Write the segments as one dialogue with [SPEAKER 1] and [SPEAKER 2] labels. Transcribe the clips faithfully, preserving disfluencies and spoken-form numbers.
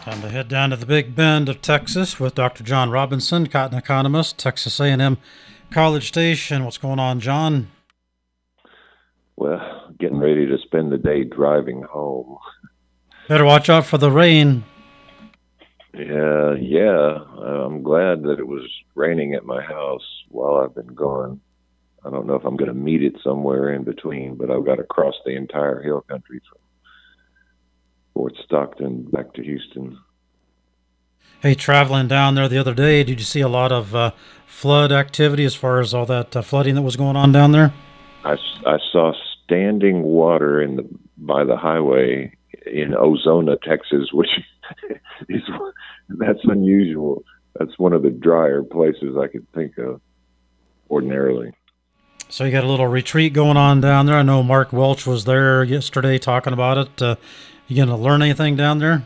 [SPEAKER 1] Time to head down to the Big Bend of Texas with Doctor John Robinson, cotton economist, Texas A and M College Station. What's going on, John?
[SPEAKER 2] Well, getting ready to spend the day driving home.
[SPEAKER 1] Better watch out for the rain.
[SPEAKER 2] Yeah, yeah. I'm glad that it was raining at my house while I've been gone. I don't know if I'm going to meet it somewhere in between, but I've got to cross the entire hill country from Fort Stockton back to Houston.
[SPEAKER 1] Hey, traveling down there the other day, did you see a lot of uh, flood activity as far as all that uh, flooding that was going on down there?
[SPEAKER 2] I, I saw standing water in the by the highway in Ozona, Texas, which is that's unusual. That's one of the drier places I could think of ordinarily.
[SPEAKER 1] So you got a little retreat going on down there. I know Mark Welch was there yesterday talking about it. Uh, you going to learn anything down there?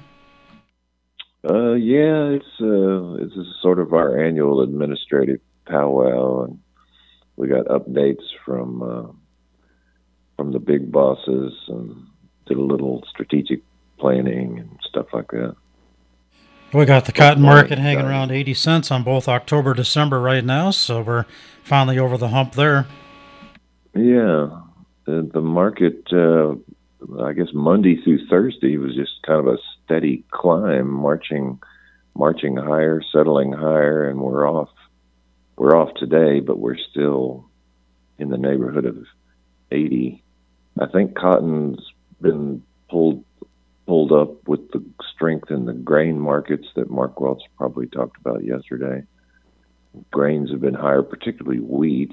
[SPEAKER 2] Uh, yeah, it's uh, it's a sort of our annual administrative powwow, and we got updates from uh, from the big bosses, and did a little strategic planning and stuff like that.
[SPEAKER 1] We got the cotton market hanging around eighty cents on both October, December right now, so we're finally over the hump there.
[SPEAKER 2] Yeah, the, the market, uh, I guess Monday through Thursday was just kind of a steady climb, marching, marching higher, settling higher, and we're off. We're off today, but we're still in the neighborhood of eighty. I think cotton's been pulled pulled up with the strength in the grain markets that Mark Welch probably talked about yesterday. Grains have been higher, particularly wheat.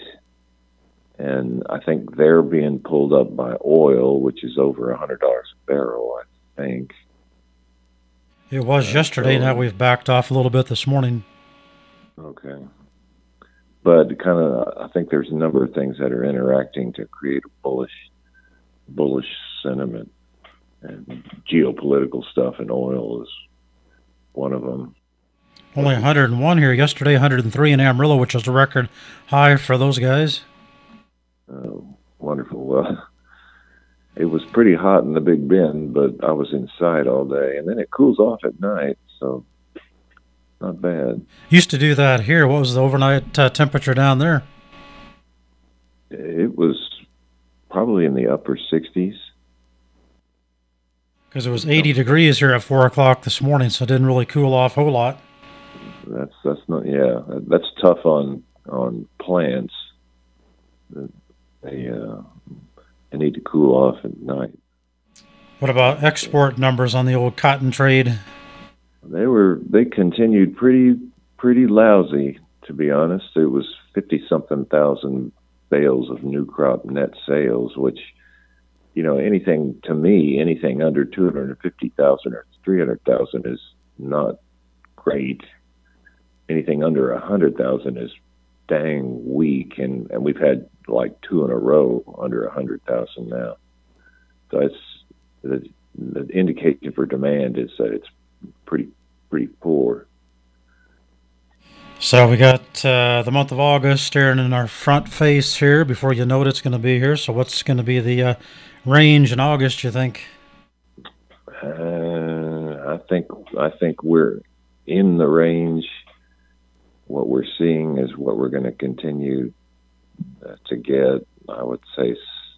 [SPEAKER 2] And I think they're being pulled up by oil, which is over one hundred dollars a barrel, I think.
[SPEAKER 1] It was uh, yesterday. So, now we've backed off a little bit this morning.
[SPEAKER 2] Okay. But kind of, I think there's a number of things that are interacting to create a bullish, bullish sentiment. And geopolitical stuff and oil is one of them.
[SPEAKER 1] Only one hundred one here. Yesterday, one hundred three in Amarillo, which is a record high for those guys.
[SPEAKER 2] Oh, wonderful. Well, it was pretty hot in the Big Bend, but I was inside all day, and then it cools off at night, so not bad.
[SPEAKER 1] Used to do that here. What was the overnight uh, temperature down there?
[SPEAKER 2] It was probably in the upper sixties.
[SPEAKER 1] Because it was eighty degrees here at four o'clock this morning, so it didn't really cool off a whole lot.
[SPEAKER 2] That's that's not yeah. That's tough on on plants. They uh, they need to cool off at night.
[SPEAKER 1] What about export numbers on the old cotton trade?
[SPEAKER 2] They were they continued pretty pretty lousy, to be honest. It was fifty something thousand bales of new crop net sales, which, you know, anything to me, anything under two hundred fifty thousand or three hundred thousand is not great. Anything under one hundred thousand is dang weak, and, and we've had like two in a row under one hundred thousand now. So it's the, the indication for demand is that it's pretty pretty poor.
[SPEAKER 1] So we got uh, the month of August staring in our front face here. Before you know it, it's going to be here. So what's going to be the uh, range in August, you think?
[SPEAKER 2] Uh, I think I think we're in the range. What we're seeing is what we're going to continue uh, to get. I would say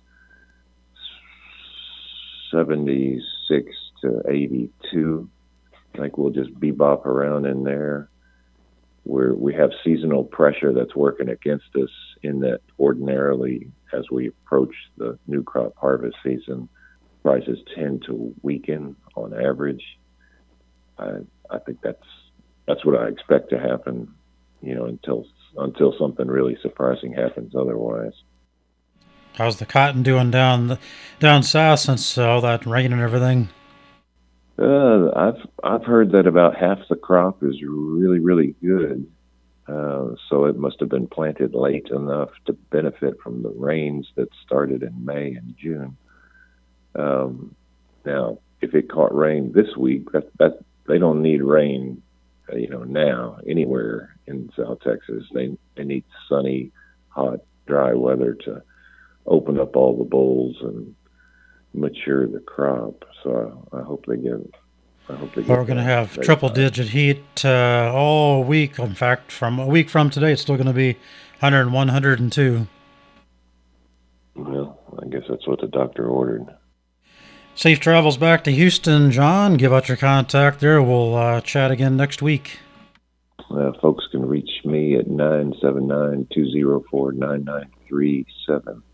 [SPEAKER 2] seventy-six to eighty-two. I think we'll just bebop around in there. We're, we have seasonal pressure that's working against us in that ordinarily as we approach the new crop harvest season, prices tend to weaken on average. I I think that's that's what I expect to happen, you know, until until something really surprising happens otherwise.
[SPEAKER 1] How's the cotton doing down down south since all that rain and everything?
[SPEAKER 2] Uh, I've I've heard that about half the crop is really really good, uh, so it must have been planted late enough to benefit from the rains that started in May and June. Um, now, if it caught rain this week, that that they don't need rain, uh, you know, now anywhere in South Texas. They they need sunny, hot, dry weather to open up all the bolls and mature the crop. So I, I hope they get it. I hope they get
[SPEAKER 1] We're going to have triple-digit heat uh, all week. In fact, from a week from today, it's still going to be one hundred one, one hundred two.
[SPEAKER 2] Well, I guess that's what the doctor ordered.
[SPEAKER 1] Safe travels back to Houston, John. Give out your contact there. We'll uh, chat again next week.
[SPEAKER 2] Uh, folks can reach me at nine seven nine, two zero four, nine nine three seven.